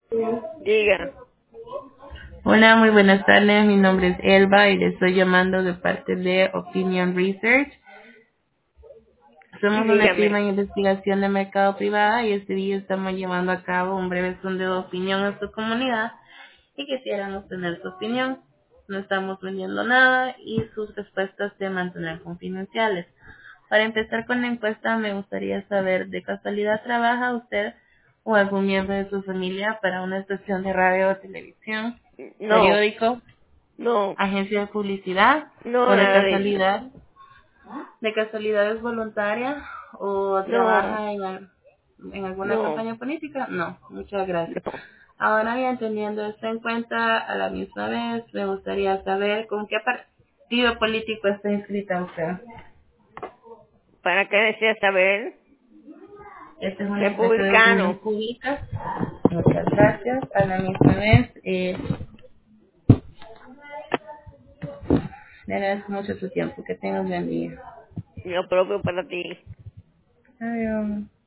Diga, Hola, muy buenas tardes. Mi nombre es Elba y le estoy llamando de parte de Opinion Research. sí, Somos una firma dígame. de investigación de mercado privada y este día estamos llevando a cabo un breve sondeo de opinión a su comunidad y quisiéramos tener su opinión. No estamos vendiendo nada y sus respuestas se mantener confidenciales. Para empezar con la encuesta, me gustaría saber, ¿de casualidad trabaja usted o algún miembro de su familia para una estación de radio o televisión, No, periódico, no, agencia de publicidad no, o nada de eso. de casualidad es voluntaria o No, trabaja en alguna no, campaña política? No, muchas gracias. no. Ahora bien, teniendo esto en cuenta, a la misma vez me gustaría saber con qué partido político está inscrita usted. ¿Para qué desea saber? Esta es una encuesta de opinión Republicano. pública. Muchas gracias. A la misma vez, le agradezco mucho su tiempo. Que tenga un buen día. Lo propio para ti. Adiós.